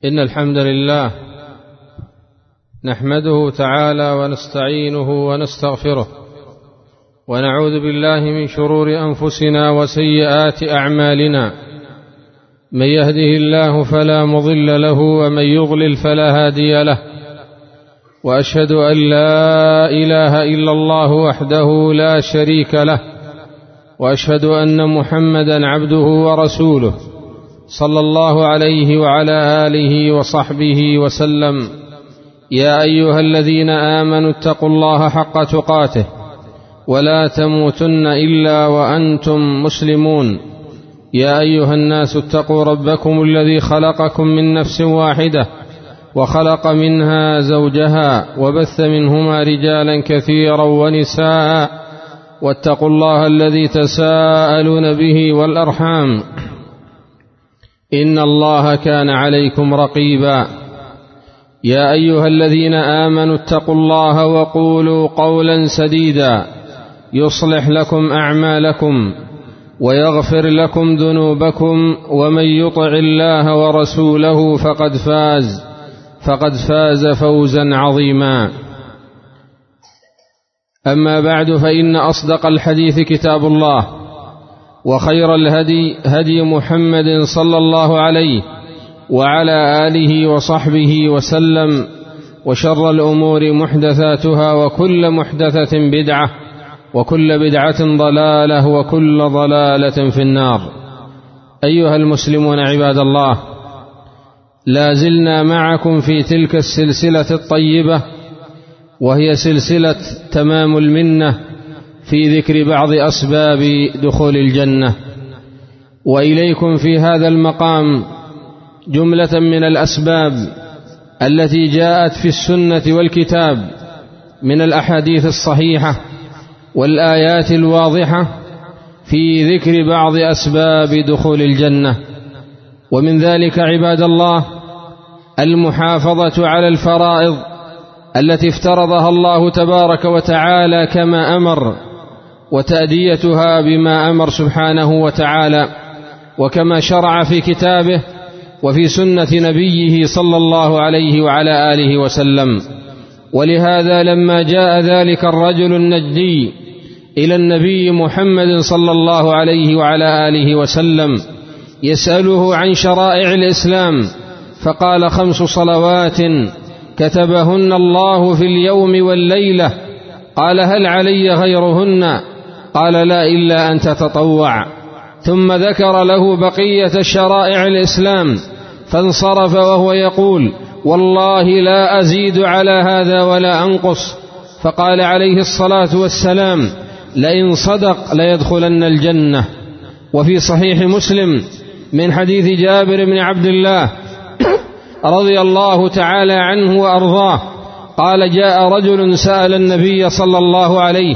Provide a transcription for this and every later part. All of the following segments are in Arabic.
إن الحمد لله نحمده تعالى ونستعينه ونستغفره ونعوذ بالله من شرور أنفسنا وسيئات أعمالنا. من يهده الله فلا مضل له ومن يضلل فلا هادي له، وأشهد أن لا إله إلا الله وحده لا شريك له، وأشهد أن محمدا عبده ورسوله صلى الله عليه وعلى آله وصحبه وسلم. يا أيها الذين آمنوا اتقوا الله حق تقاته ولا تموتن إلا وأنتم مسلمون. يا أيها الناس اتقوا ربكم الذي خلقكم من نفس واحدة وخلق منها زوجها وبث منهما رجالا كثيرا ونساء، واتقوا الله الذي تساءلون به والأرحام إن الله كان عليكم رقيبا. يا أيها الذين آمنوا اتقوا الله وقولوا قولا سديدا يصلح لكم أعمالكم ويغفر لكم ذنوبكم، ومن يطع الله ورسوله فقد فاز فوزا عظيما. أما بعد، فإن أصدق الحديث كتاب الله، وخير الهدي هدي محمد صلى الله عليه وعلى آله وصحبه وسلم، وشر الأمور محدثاتها، وكل محدثة بدعة، وكل بدعة ضلالة، وكل ضلالة في النار. أيها المسلمون عباد الله، لا زلنا معكم في تلك السلسلة الطيبة، وهي سلسلة تمام المنة في ذكر بعض أسباب دخول الجنة. وإليكم في هذا المقام جملة من الأسباب التي جاءت في السنة والكتاب من الأحاديث الصحيحة والآيات الواضحة في ذكر بعض أسباب دخول الجنة. ومن ذلك عباد الله المحافظة على الفرائض التي افترضها الله تبارك وتعالى كما أمر، وتأديتها بما أمر سبحانه وتعالى، وكما شرع في كتابه وفي سنة نبيه صلى الله عليه وعلى آله وسلم. ولهذا لما جاء ذلك الرجل النجدي إلى النبي محمد صلى الله عليه وعلى آله وسلم يسأله عن شرائع الإسلام، فقال: 5 صلوات كتبهن الله في اليوم والليلة. قال: هل علي غيرهن؟ قال: لا، إلا أن تتطوع. ثم ذكر له بقية شرائع الإسلام، فانصرف وهو يقول: والله لا أزيد على هذا ولا أنقص. فقال عليه الصلاة والسلام: لئن صدق ليدخلن الجنة. وفي صحيح مسلم من حديث جابر بن عبد الله رضي الله تعالى عنه وأرضاه قال: جاء رجل سأل النبي صلى الله عليه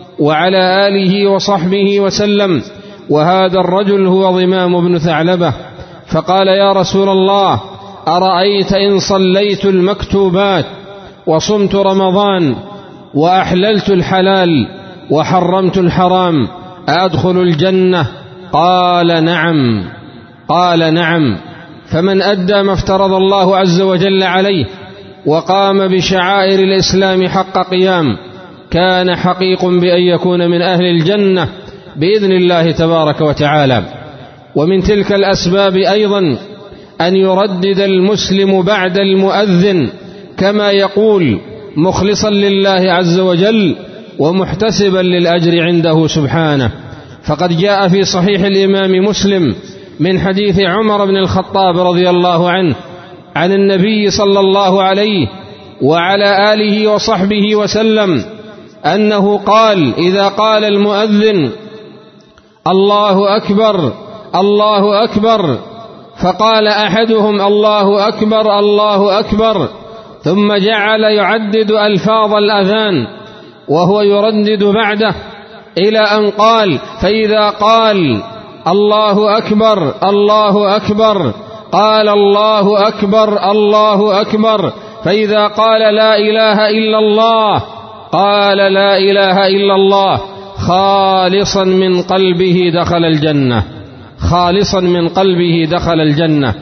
وعلى آله وصحبه وسلم، وهذا الرجل هو ضمام بن ثعلبة، فقال: يا رسول الله، أرأيت إن صليت المكتوبات وصمت رمضان وأحللت الحلال وحرمت الحرام أدخل الجنة؟ قال: نعم. قال: نعم. فمن أدى ما افترض الله عز وجل عليه وقام بشعائر الإسلام حق قيام كان حقيق بأن يكون من أهل الجنة بإذن الله تبارك وتعالى. ومن تلك الأسباب أيضا أن يردد المسلم بعد المؤذن كما يقول، مخلصا لله عز وجل ومحتسبا للأجر عنده سبحانه. فقد جاء في صحيح الإمام مسلم من حديث عمر بن الخطاب رضي الله عنه عن النبي صلى الله عليه وعلى آله وصحبه وسلم أنه قال: إذا قال المؤذن: الله أكبر الله أكبر، فقال أحدهم: الله أكبر الله أكبر، ثم جعل يعدد ألفاظ الأذان وهو يردد بعده إلى أن قال: فإذا قال الله أكبر الله أكبر قال: الله أكبر الله أكبر، فإذا قال لا إله إلا الله قال: لا إله إلا الله، خالصا من قلبه دخل الجنة. خالصا من قلبه دخل الجنة.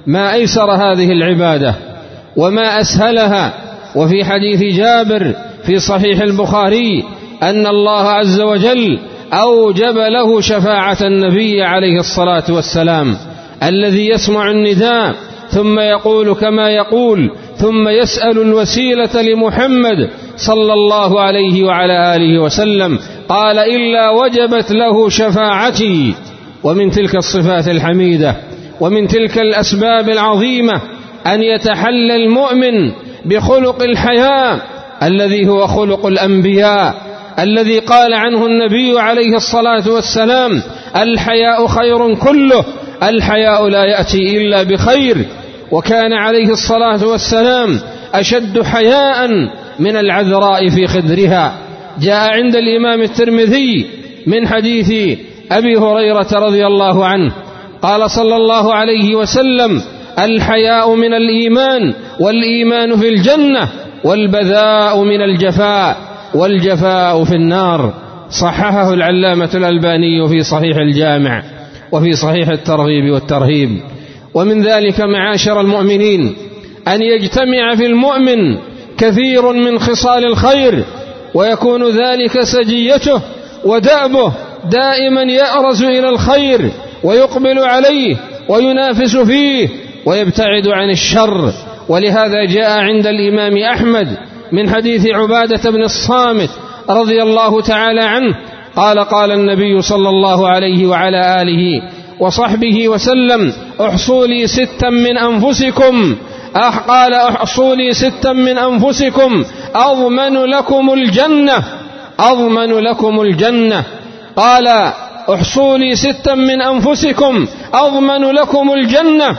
ما أيسر هذه العبادة وما أسهلها. وفي حديث جابر في صحيح البخاري أن الله عز وجل أوجب له شفاعة النبي عليه الصلاة والسلام، الذي يسمع النداء ثم يقول كما يقول، ثم يسأل الوسيلة لمحمد صلى الله عليه وعلى آله وسلم، قال إلا وجبت له شفاعتي. ومن تلك الصفات الحميدة ومن تلك الأسباب العظيمة أن يتحلى المؤمن بخلق الحياء الذي هو خلق الأنبياء، الذي قال عنه النبي عليه الصلاة والسلام: الحياء خير كله، الحياء لا يأتي إلا بخير. وكان عليه الصلاة والسلام أشد حياء من العذراء في خدرها. جاء عند الإمام الترمذي من حديث أبي هريرة رضي الله عنه قال صلى الله عليه وسلم: الحياء من الإيمان، والإيمان في الجنة، والبذاء من الجفاء، والجفاء في النار. صححه العلامة الألباني في صحيح الجامع وفي صحيح الترغيب والترهيب. ومن ذلك معاشر المؤمنين أن يجتمع في المؤمن كثير من خصال الخير، ويكون ذلك سجيته ودأبه، دائما يأرز إلى الخير ويقبل عليه وينافس فيه ويبتعد عن الشر. ولهذا جاء عند الإمام أحمد من حديث عبادة بن الصامت رضي الله تعالى عنه قال: قال النبي صلى الله عليه وعلى آله وصحبه وسلم: احصوا لي 6 من أنفسكم، قال: احصوا لي 6 من أنفسكم أضمن لكم الجنة، أضمن لكم الجنة. قال: احصوا لي 6 من أنفسكم أضمن لكم الجنة: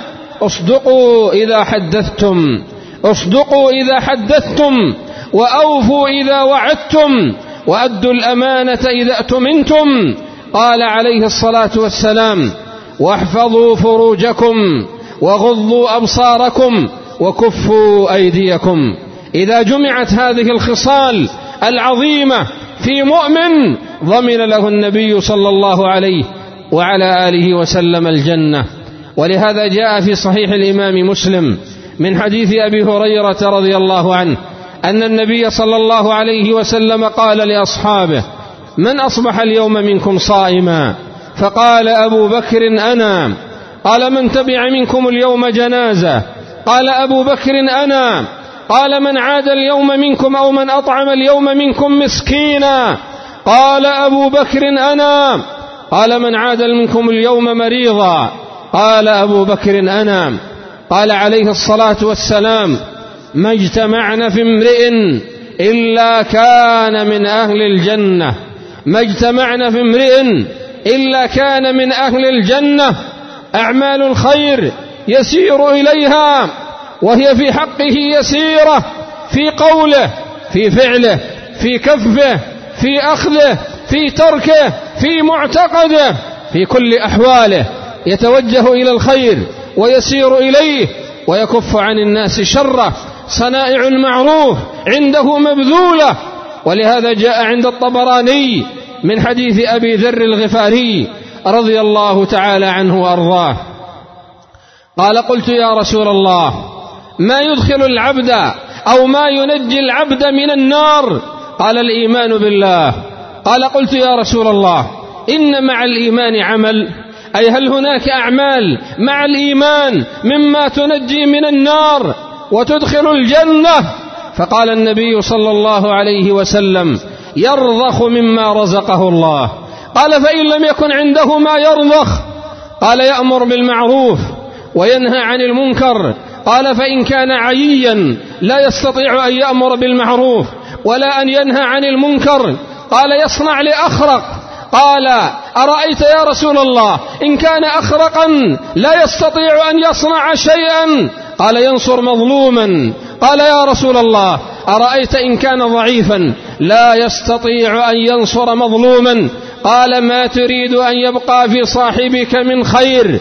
اصدقوا إذا حدثتم، اصدقوا إذا حدثتم، وأوفوا إذا وعدتم، وأدوا الأمانة إذا اؤتمنتم. قال عليه الصلاة والسلام: واحفظوا فروجكم، وغضوا أبصاركم، وكفوا أيديكم. إذا جمعت هذه الخصال العظيمة في مؤمن ضمن له النبي صلى الله عليه وعلى آله وسلم الجنة. ولهذا جاء في صحيح الإمام مسلم من حديث أبي هريرة رضي الله عنه أن النبي صلى الله عليه وسلم قال لأصحابه: من أصبح اليوم منكم صائما؟ فقال أبو بكر: أنا. قال: من تبع منكم اليوم جنازة؟ قال أبو بكر: أنا. قال: من عاد اليوم منكم أو من أطعم اليوم منكم مسكينا؟ قال أبو بكر: أنا. قال: من عاد منكم اليوم مريضا؟ قال أبو بكر: أنا. قال عليه الصلاة والسلام: ما اجتمعنا في امرئ إلا كان من أهل الجنة، ما اجتمعنا في امرئ إلا كان من أهل الجنة. أعمال الخير يسير إليها وهي في حقه يسيرة، في قوله، في فعله، في كفه، في أخذه، في تركه، في معتقده، في كل أحواله يتوجه إلى الخير ويسير إليه ويكف عن الناس شره. صنائع المعروف عنده مبذولة. ولهذا جاء عند الطبراني من حديث أبي ذر الغفاري رضي الله تعالى عنه وأرضاه قال: قلت يا رسول الله، ما يدخل العبد أو ما ينجي العبد من النار؟ قال: الإيمان بالله. قال: قلت يا رسول الله، إن مع الإيمان عمل؟ أي هل هناك أعمال مع الإيمان مما تنجي من النار وتدخل الجنة؟ فقال النبي صلى الله عليه وسلم: يرضخ مما رزقه الله. قال: فإن لم يكن عنده ما يرضخ؟ قال: يأمر بالمعروف وينهى عن المنكر. قال: فإن كان عييا لا يستطيع أن يأمر بالمعروف ولا أن ينهى عن المنكر، قال: يصنع لأخرق. قال: أرأيت يا رسول الله إن كان أخرقا لا يستطيع أن يصنع شيئا؟ قال: ينصر مظلوما. قال: يا رسول الله أرأيت إن كان ضعيفا لا يستطيع أن ينصر مظلوما؟ قال: ما تريد أن يبقى في صاحبك من خير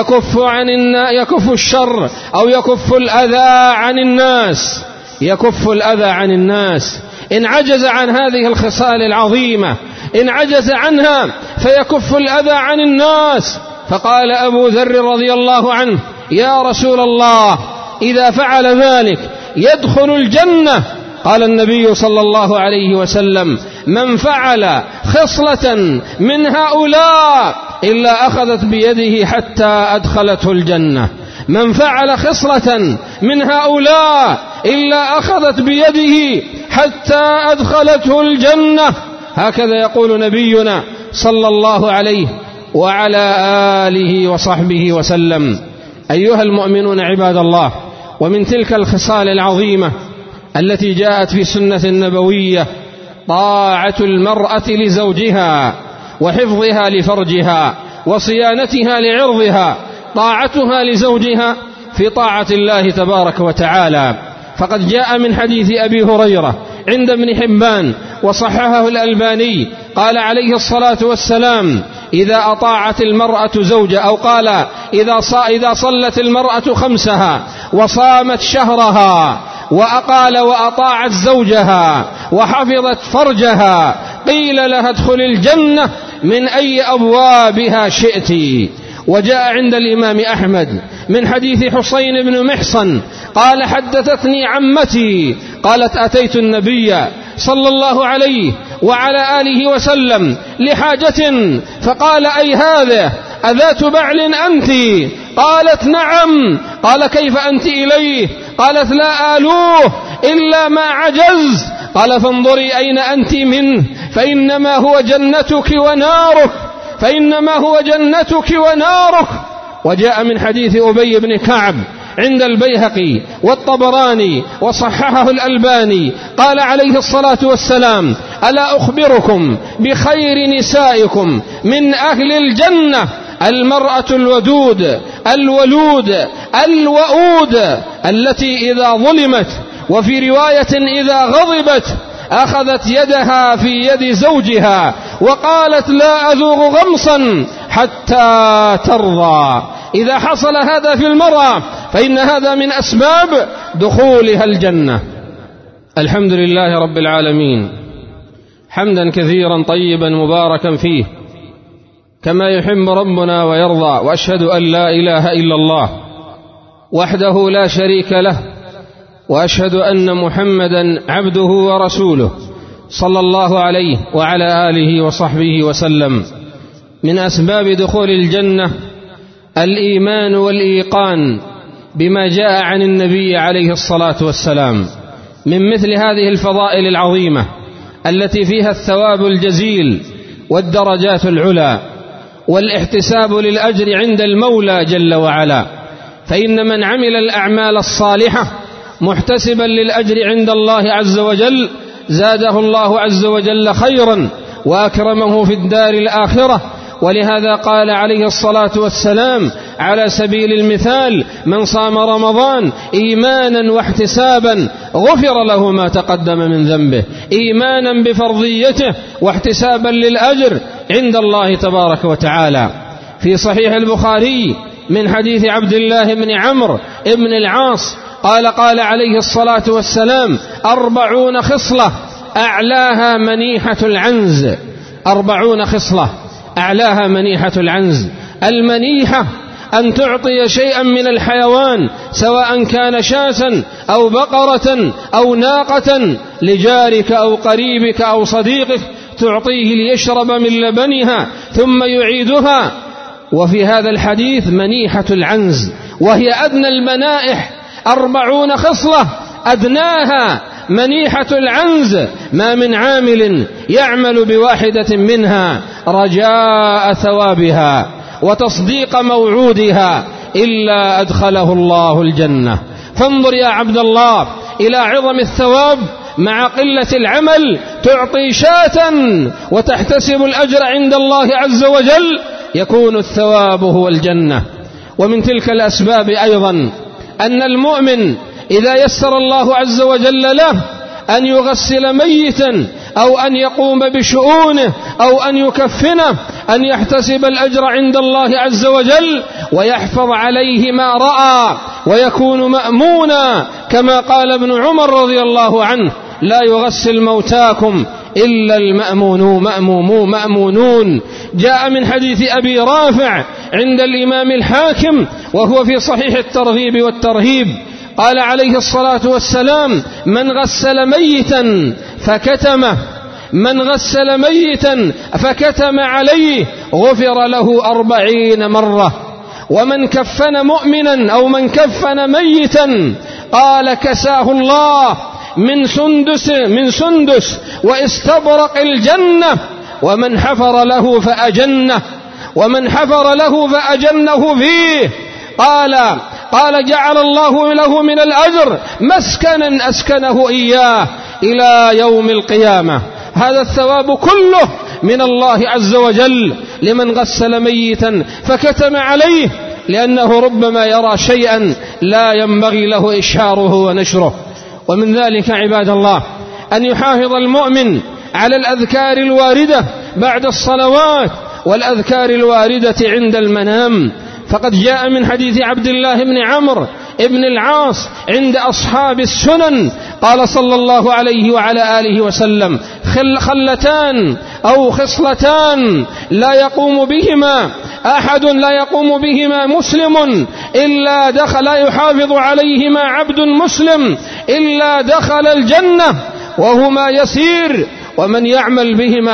يكف الشر أو يكف الأذى عن الناس، يكف الأذى عن الناس. إن عجز عن هذه الخصال العظيمة، إن عجز عنها فيكف الأذى عن الناس. فقال أبو ذر رضي الله عنه: يا رسول الله إذا فعل ذلك يدخل الجنة؟ قال النبي صلى الله عليه وسلم: من فعل خصلة من هؤلاء إلا أخذت بيده حتى أدخلته الجنة. من فعل خصلة من هؤلاء إلا أخذت بيده حتى أدخلته الجنة. هكذا يقول نبينا صلى الله عليه وعلى آله وصحبه وسلم. أيها المؤمنون عباد الله، ومن تلك الخصال العظيمة التي جاءت في السنة النبوية طاعة المرأة لزوجها وحفظها لفرجها وصيانتها لعرضها. طاعتها لزوجها في طاعة الله تبارك وتعالى، فقد جاء من حديث أبي هريرة عند ابن حبان وصححه الألباني قال عليه الصلاة والسلام: إذا أطاعت المرأة زوجها، أو قال إذا صلت المرأة خمسها وصامت شهرها وأطاعت زوجها وحفظت فرجها قيل لها ادخل الجنة من أي أبوابها شئت. وجاء عند الإمام أحمد من حديث حسين بن محصن قال: حدثتني عمتي قالت: أتيت النبي صلى الله عليه وعلى آله وسلم لحاجة فقال: أي هذا أذات بعل أنت؟ قالت: نعم. قال: كيف أنت إليه؟ قالت: لا آلوه إلا ما عجز. قال: فانظري أين أنت منه فإنما هو جنتك ونارك، فإنما هو جنتك ونارك. وجاء من حديث أبي بن كعب عند البيهقي والطبراني وصححه الألباني قال عليه الصلاة والسلام: ألا أخبركم بخير نسائكم من أهل الجنة؟ المرأة الودود الولود الوؤود التي إذا ظلمت، وفي رواية إذا غضبت، أخذت يدها في يد زوجها وقالت: لا أذوق غمصا حتى ترضى. إذا حصل هذا في المرأة فإن هذا من أسباب دخولها الجنة. الحمد لله رب العالمين، حمدا كثيرا طيبا مباركا فيه كما يحب ربنا ويرضى. وأشهد أن لا إله إلا الله وحده لا شريك له، وأشهد أن محمدا عبده ورسوله صلى الله عليه وعلى آله وصحبه وسلم. من أسباب دخول الجنة الإيمان والإيقان بما جاء عن النبي عليه الصلاة والسلام من مثل هذه الفضائل العظيمة التي فيها الثواب الجزيل والدرجات العلى والاحتساب للأجر عند المولى جل وعلا. فإن من عمل الأعمال الصالحة محتسبا للأجر عند الله عز وجل زاده الله عز وجل خيرا وأكرمه في الدار الآخرة. ولهذا قال عليه الصلاة والسلام على سبيل المثال: من صام رمضان إيمانا واحتسابا غفر له ما تقدم من ذنبه، إيمانا بفرضيته واحتسابا للأجر عند الله تبارك وتعالى. في صحيح البخاري من حديث عبد الله بن عمرو بن العاص قال عليه الصلاة والسلام: 40 خصلة أعلاها منيحة العنز. 40 خصلة أعلاها منيحة العنز. المنيحة أن تعطي شيئا من الحيوان سواء كان شاة أو بقرة أو ناقة لجارك أو قريبك أو صديقك، تعطيه ليشرب من لبنها ثم يعيدها. وفي هذا الحديث منيحة العنز، وهي أدنى المنائح. 40 خصلة أدناها منيحة العنز. ما من عامل يعمل بواحدة منها رجاء ثوابها وتصديق موعودها إلا أدخله الله الجنة. فانظر يا عبد الله إلى عظم الثواب مع قلة العمل، تعطي شاة وتحتسب الأجر عند الله عز وجل، يكون الثواب هو الجنة. ومن تلك الأسباب أيضا أن المؤمن إذا يسر الله عز وجل له أن يغسل ميتا أو أن يقوم بشؤونه أو أن يكفنه، أن يحتسب الأجر عند الله عز وجل ويحفظ عليه ما رأى ويكون مأمونا، كما قال ابن عمر رضي الله عنه: لا يغسل موتاكم إلا المأمونون. جاء من حديث أبي رافع عند الإمام الحاكم وهو في صحيح الترغيب والترهيب، قال عليه الصلاة والسلام: من غسل ميتا فكتم عليه غفر له 40 مرة. ومن كفن مؤمنا أو من كفن ميتا قال كساه الله من سندس واستبرق الجنة، ومن حفر له فأجنه فيه قال جعل الله له من الأجر مسكنا أسكنه إياه إلى يوم القيامة. هذا الثواب كله من الله عز وجل لمن غسل ميتا فكتم عليه، لأنه ربما يرى شيئا لا ينبغي له إشهاره ونشره. ومن ذلك عباد الله أن يحافظ المؤمن على الأذكار الواردة بعد الصلوات والأذكار الواردة عند المنام، فقد جاء من حديث عبد الله بن عمرو ابن العاص عند أصحاب السنن قال صلى الله عليه وعلى آله وسلم: خلتان أو خصلتان لا يقوم بهما مسلم إلا دخل، لا يحافظ عليهما عبد مسلم إلا دخل الجنة، وهما يسير ومن يعمل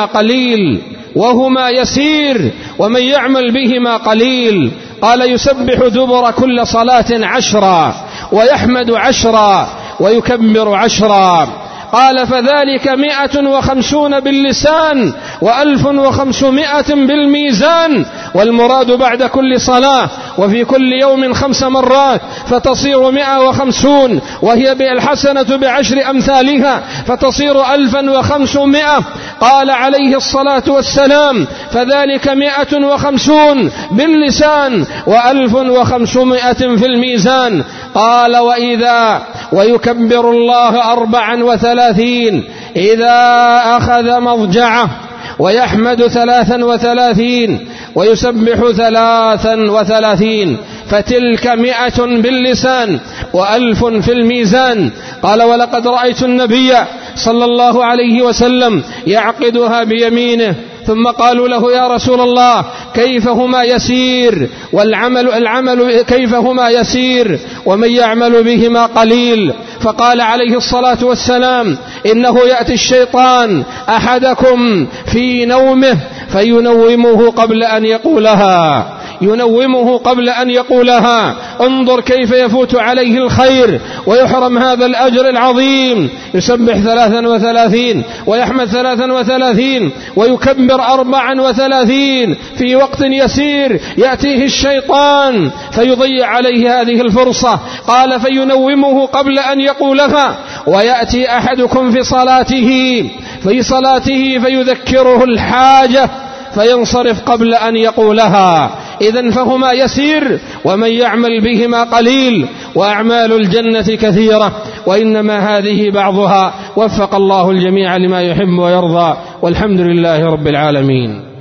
بهما قليل. قال: يسبح دبر كل صلاة 10 ويحمد 10 ويكبر 10. قال: فذلك 150 باللسان و1500 بالميزان، والمراد بعد كل صلاة وفي كل يوم 5 مرات فتصير 150، وهي بالحسنة ب10 أمثالها فتصير 1500. قال عليه الصلاة والسلام: فذلك 150 باللسان و1500 في الميزان. قال: ويكبر الله 34 إذا أخذ مضجعه، ويحمد 33 ويسبح 33، فتلك 100 باللسان و1000 في الميزان. قال: ولقد رأيت النبي صلى الله عليه وسلم يعقدها بيمينه، ثم قالوا له: يا رسول الله كيف هما يسير والعمل كيف هما يسير ومن يعمل بهما قليل؟ فقال عليه الصلاة والسلام: إنه يأتي الشيطان أحدكم في نومه فينومه قبل أن يقولها. انظر كيف يفوت عليه الخير ويحرم هذا الأجر العظيم. يسبح 33 ويحمد 33 ويكبر 34 في وقت يسير، يأتيه الشيطان فيضيع عليه هذه الفرصة. قال: فينومه قبل أن يقولها. ويأتي أحدكم في صلاته فيذكره الحاجة فينصرف قبل أن يقولها. إذن فهما يسير ومن يعمل بهما قليل، وأعمال الجنة كثيرة وإنما هذه بعضها. وفق الله الجميع لما يحب ويرضى، والحمد لله رب العالمين.